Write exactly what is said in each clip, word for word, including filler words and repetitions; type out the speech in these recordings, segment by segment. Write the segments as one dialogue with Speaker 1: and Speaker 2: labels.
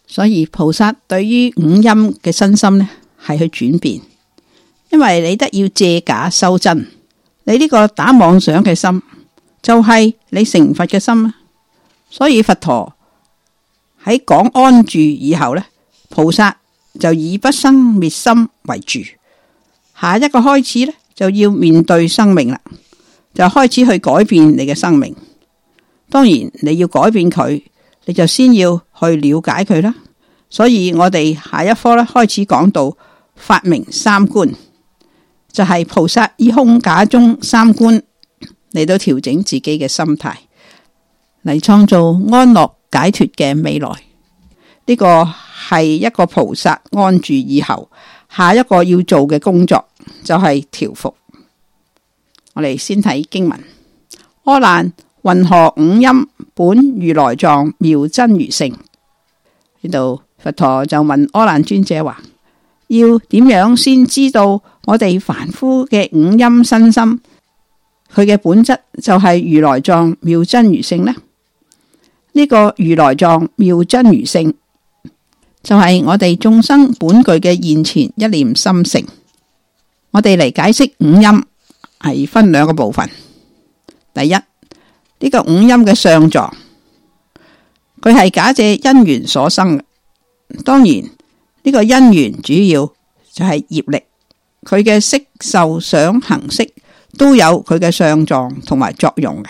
Speaker 1: 所以菩薩對於五陰嘅身心呢，係去轉變，因為你得要借假修真，你呢個打妄想嘅心就係你成佛嘅心啊。所以佛陀喺講安住以後呢，菩薩就以不生滅心為住，下一個開始呢，就要面對生命啦，就開始去改變你嘅生命。當然你要改變佢，你就先要去了解佢啦。所以我哋下一科咧開始講到發明三觀，就係、是、菩薩以空假中三觀嚟到調整自己嘅心態，嚟創造安樂解脫嘅未來。呢、這個係一個菩薩安住以後下一個要做嘅工作，就係調伏。我哋先睇經文：阿難，云何五陰本如來藏妙真如性？呢度佛陀就問阿難尊者話：要點樣先知道我哋凡夫嘅五陰身心，佢嘅本質就係如來藏妙真如性呢？呢、這個如來藏妙真如性就係我哋眾生本具嘅現前一念心性。我哋嚟解釋五陰係分兩個部分。第一，呢、這個五陰嘅相狀，佢係假借因緣所生嘅。當然呢、這個因緣主要就係業力，佢嘅色受想行識都有佢嘅相狀同埋作用嘅。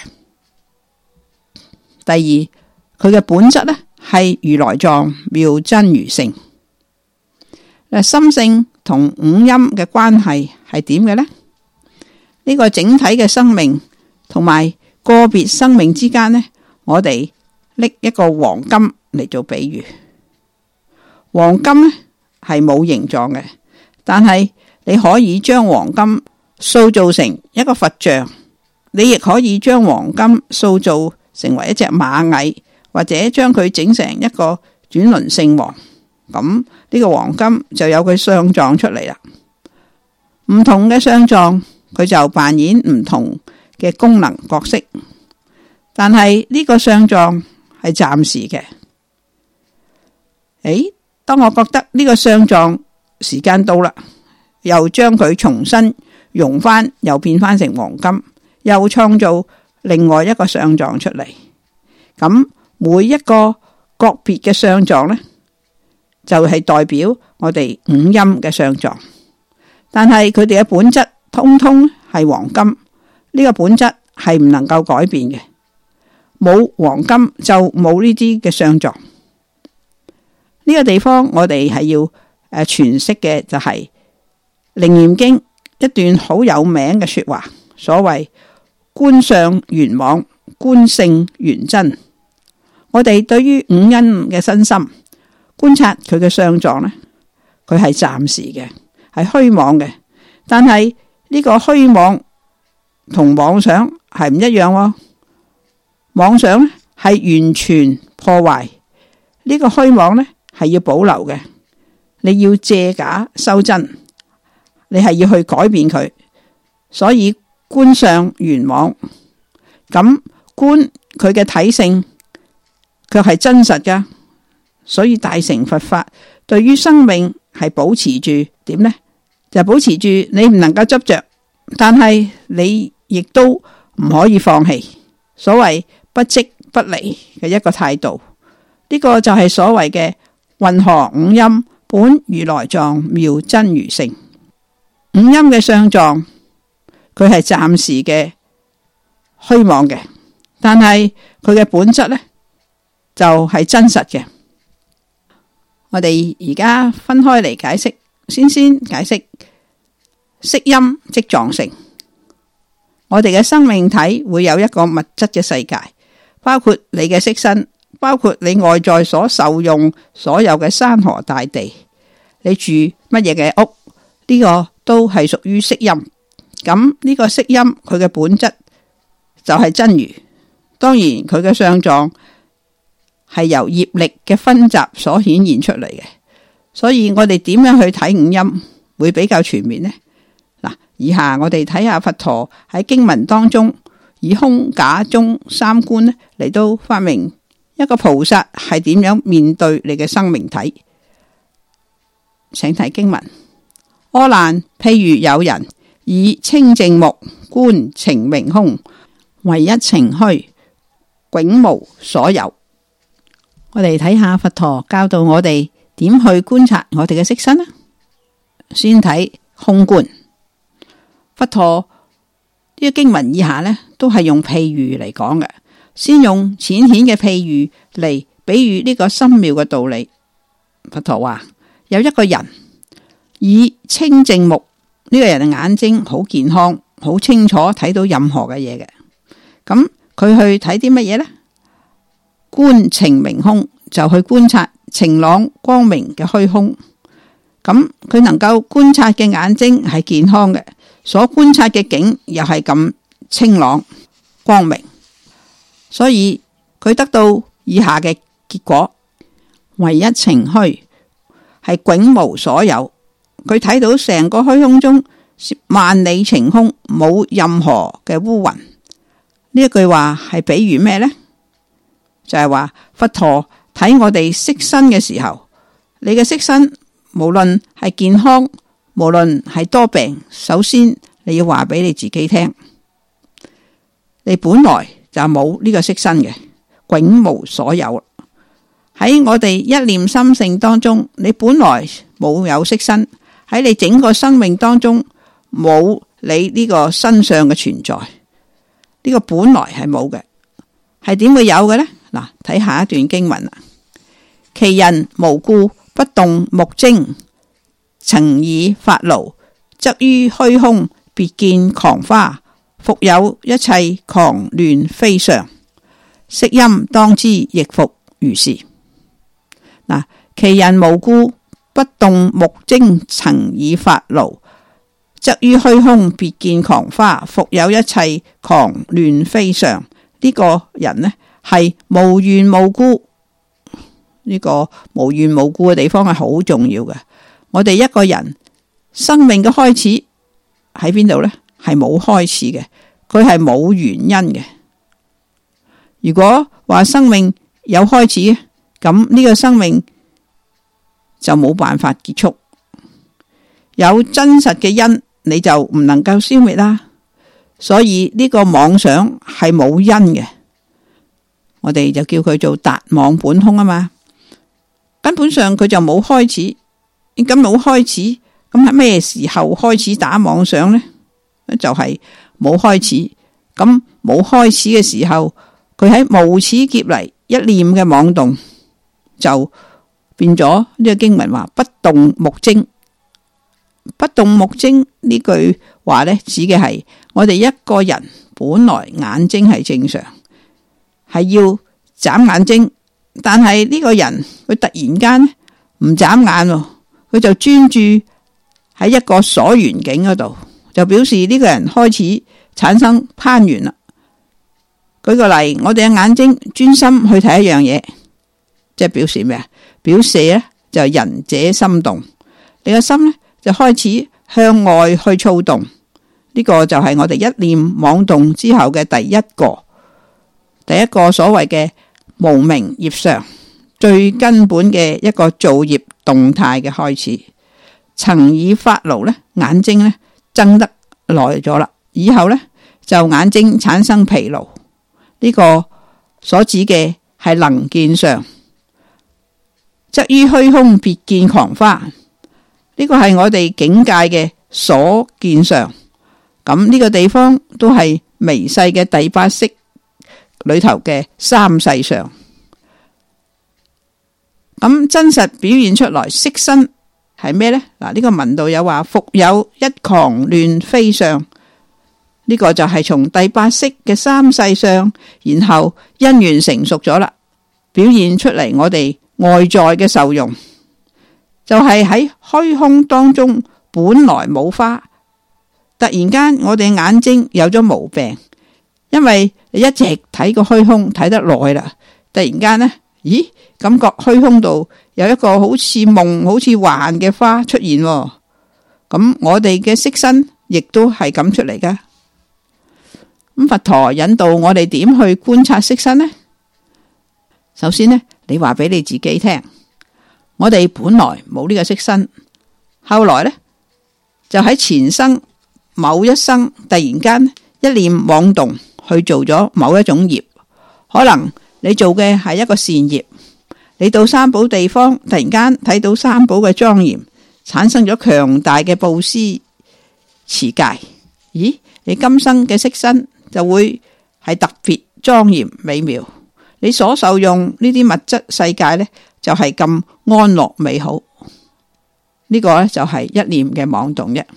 Speaker 1: 第二，佢嘅本質呢係如來藏妙真如性。心性同五陰嘅關係係點嘅呢？呢、這個整體嘅生命同埋個別生命之間呢，我哋拎一個黃金嚟做比喻。黃金呢係冇形狀嘅，但係你可以將黃金塑造成一個佛像，你亦可以將黃金塑造成為一隻螞蟻，或者將佢整成一個轉輪聖王。咁呢個黃金就有佢相狀出嚟啦。唔同嘅相狀，佢就扮演唔同嘅功能角色。但係呢個相狀係暫時嘅。誒，當我覺得呢個相狀時間到啦，又將佢重新融翻，又變翻成黃金，又創造另外一個相狀出嚟。咁每一個個別嘅相狀呢，就係代表我哋五陰嘅相狀。但係佢哋嘅本質通通係黃金，呢個本質係唔能夠改變嘅。冇黃金就冇呢啲嘅相狀。呢個地方我哋係要誒詮釋嘅就係《楞嚴經》一段好有名嘅說話，所謂觀相圓妄，觀性圓真。我哋對於五陰嘅身心觀察佢嘅相狀呢，佢係暫時嘅，係虛妄嘅。但係呢個虛妄同妄想係唔一樣喎。妄想呢係完全破壞，呢個虛妄呢係要保留嘅。你要借假修真，你係要去改變佢。所以觀相圓妄，咁觀佢嘅體性卻係真實噶。所以大乘佛法對於生命係保持住點呢？就保持住你唔能夠執着，但係你亦都唔可以放棄。所謂不即不離嘅一個態度，呢、這個就係所謂嘅云何五陰本如來藏妙真如性。五陰嘅相狀，佢係暫時嘅虛妄嘅，但係佢嘅本質呢，就係、是、真實嘅。我哋而家分開嚟解釋，先先解釋色陰即狀性。我哋嘅生命體會有一個物質嘅世界，包括你嘅色身，包括你外在所受用所有嘅山河大地，你住乜嘢嘅屋，呢、這個都係屬於色陰。咁呢個色陰佢嘅本質就係真如，當然佢嘅相狀係由業力嘅分集所顯現出嚟嘅。所以我哋點樣去睇五陰會比較全面呢？嗱，以下我哋睇下佛陀喺經文當中以空假中三觀咧嚟到發明一個菩薩係點樣面對你嘅生命體？請睇經文：阿難，譬如有人以清淨目觀澄明空，唯一情虛，迥無所有。我哋睇下佛陀教導我哋點去觀察我哋嘅色身啦。先睇空觀。佛陀呢個經文以下呢，都係用譬喻嚟講嘅。先用淺顯嘅譬喻嚟比喻呢個深妙嘅道理。佛陀話有一個人以清淨目，呢、這個人嘅眼睛好健康，好清楚睇到任何嘅嘢嘅。咁佢去睇啲乜嘢呢？觀澄明空，就去觀察晴朗光明嘅虛空。咁佢能夠觀察嘅眼睛係健康嘅，所觀察嘅景又係咁清朗光明，所以佢得到以下嘅結果：唯一情虛，係迥無所有。佢睇到成個虛空中萬里晴空，冇任何嘅烏雲。呢一句話係比喻咩呢？就係話佛陀睇我哋色身嘅時候，你嘅色身無論係健康，無論係多病，首先你要話俾你自己聽，你本來就冇呢個色身嘅，迥無所有。喺我哋一念心性當中，你本來冇有色身，喺你整個生命當中冇你呢個身上嘅存在，呢個本來係冇嘅，係點會有嘅呢？嗱，睇下一段經文啦。其人無故不動目睛，曾以發露，則於虛空別見狂花，復有一切狂亂非常。色音當知亦復如是。嗱，其人無故不動目睛，曾以發露，則於虛空別見狂花，復有一切狂亂非常。呢、這個人呢係無緣無故，呢、這個無緣無故嘅地方係好重要嘅。我哋一個人生命嘅開始喺邊度呢？係冇開始嘅，佢係冇原因嘅。如果話生命有開始，咁呢個生命就冇辦法結束。有真實嘅因，你就唔能夠消滅啦。所以呢個妄想係冇因嘅，我哋就叫佢做達妄本空啊嘛。根本上佢就冇開始，咁冇開始，咁喺咩時候開始打妄想呢？就係、是、冇開始。咁冇開始嘅時候，佢喺無始劫嚟一念嘅妄動，就變咗呢個經文話不動目睛。不動目睛呢句話呢，指嘅係我哋一個人本來眼睛係正常，係要眨眼睛，但係呢個人佢突然間唔眨眼，佢就專注喺一個所緣境嗰度，就表示呢個人開始產生攀緣啦。舉個例，我哋嘅眼睛專心去睇一樣嘢，即係表示咩啊？表示呢就係仁者心動，你個心呢就開始向外去躁動。呢個就係我哋一念妄動之後嘅第一個，第一個所謂嘅無明業上最根本嘅一個造業動態嘅開始。曾以發露呢，眼睛呢睜得耐咗啦，以後呢就眼睛產生疲勞。呢個所指嘅係能見上，則於虛空別見狂花。呢個係我哋境界嘅所見上。咁呢個地方都係微細嘅第八識裏頭嘅三世上。咁真實表現出來色身係咩呢？嗱，呢個文道有話復有一狂亂非相。呢個就係從第八識嘅三世上，然後因緣成熟咗啦，表現出嚟我哋外在嘅受用，就係喺虛空當中本來冇花，突然間我哋眼睛有咗毛病，因為你一直睇個虛空睇得耐啦，突然間呢，咦，感覺虛空度有一個好似夢好似幻嘅花出現，咁我哋嘅色身亦都係咁出嚟噶。咁佛陀引導我哋點去觀察色身呢？ 首先呢，你話俾你自己聽，我哋本來冇呢個色身，後來呢，就喺前生某一生突然間一念妄動去做咗某一種業，可能你做嘅係一個善業，你到三寶地方突然間睇到三寶嘅莊嚴，產生咗強大嘅布施持戒，咦？你今生嘅色身就會係特別莊嚴美妙，你所受用呢啲物質世界呢，就係咁安樂美好，呢個呢，就係一念嘅妄動啫。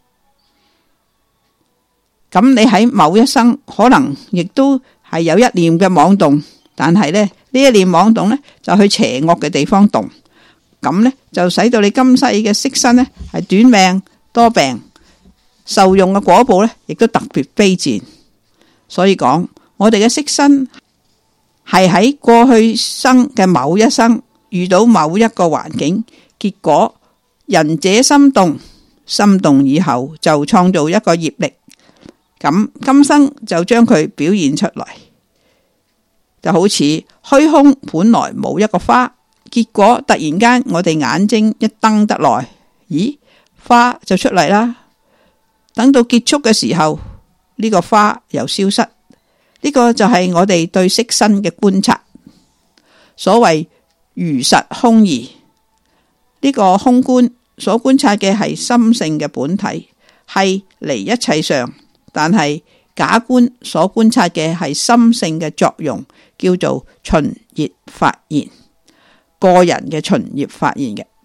Speaker 1: 咁你喺某一生可能亦都係有一念嘅妄動，但係呢，呢一念妄動呢，就去邪惡嘅地方動，咁呢，就使到你今世嘅色身呢，係短命多病，受用嘅果報呢，亦都特別卑賤。所以講，我哋嘅色身係喺過去生嘅某一生遇到某一個環境，結果仁者心動，心動以後就創造一個業力，咁今生就將佢表現出來，就好似虛空本來冇一個花，結果突然間我哋眼睛一瞪得來，咦，花就出嚟啦。等到結束嘅時候，呢個花又消失，呢個就係我哋對色身嘅觀察。所謂如實空義，呢個空觀所觀察嘅係心性嘅本體，係離一切相，但係假觀所觀察嘅係心性嘅作用，叫做循業發現，個人嘅循業發現嘅。